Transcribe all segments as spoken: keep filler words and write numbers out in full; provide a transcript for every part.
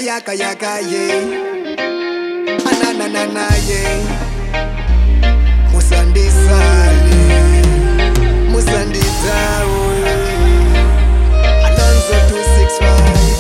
ayaka yaka ye ananana ye musandisale musanditawe Alonzo two six five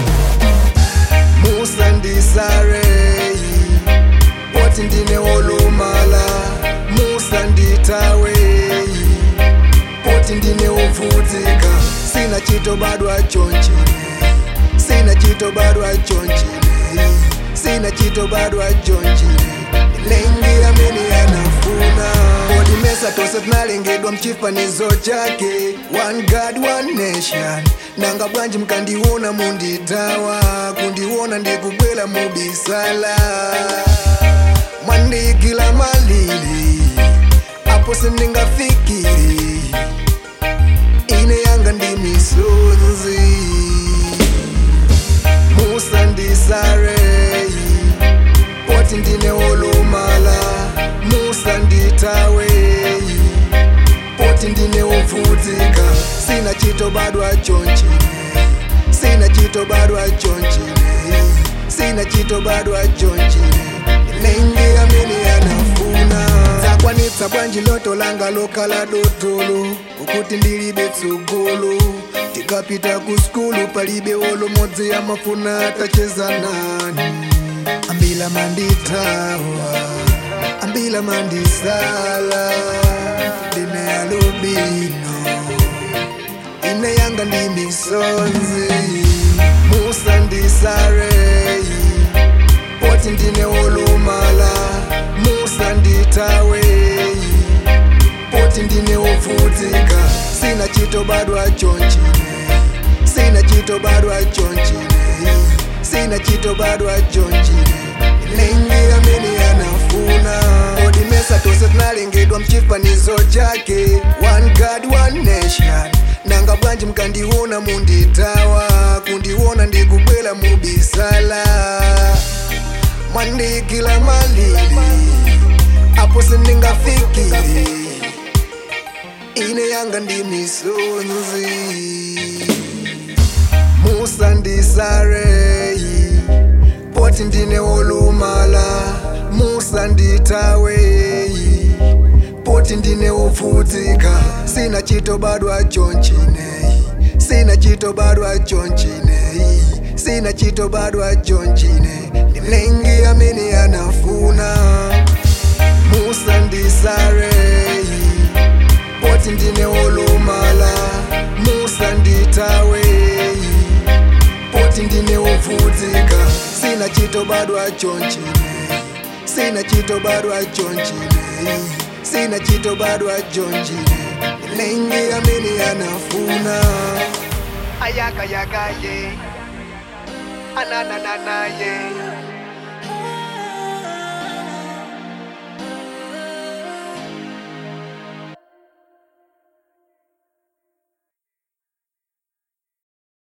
musandisare poti ndine olumala musanditawe poti ndine uvutika sina chito badwa chonchine sina chito badwa chonchine sina chito badwa chonchine lengi ameni anafuna bodi mesa tose tunalengedwa mchifanizo chake one God one nation nanga bwanji mkandiwona munditawa kundiwona ndikubwela mubisala mwandikila malili apo sindingafikiri ine yanga ndi misonzi musandisare poti ndine olumala musanditawe poti ndine uvutika sina chito badwa chonchine sina chito badwa chonchine sina chito badwa chonchine lengi ameni anafuna zakwanitsa bwanji loto langa lokala dotolo ukuti ndilibe tsogolo tikapita ku skulu palibe olomodzi ya mafuna tacheza nani ambila manditawa ambila mandisala dine alubino ine yanga ndi misonzi musandisare poti ndine olumala musanditawe poti ndine uvutika sina chito badwa chonchine sina chito badwa chonchine sina chito badwa chonchine lengi ameni anafuna bodi mesa tose tunalengedwa mchifanizo chake one God one nation nanga bwanji mkandiwona munditawa kundiwona ndikubwela mubisala mwandikila malili apo sindingafikiri ine yanga ndi misonzi musandisare poti ndine olumala musanditawe poti ndine uvutika sina chito badwa chonchine sina chito badwa chonchine sina chito badwa chonchine lengi ameni anafuna musandisare poti ndine olumala musanditawe poti ndine uvutika sina chito badwa chonchine sina chito badwa chonchine sina chito badwa chonchine lengi ameni anafuna ayaka yaka ye ananana ye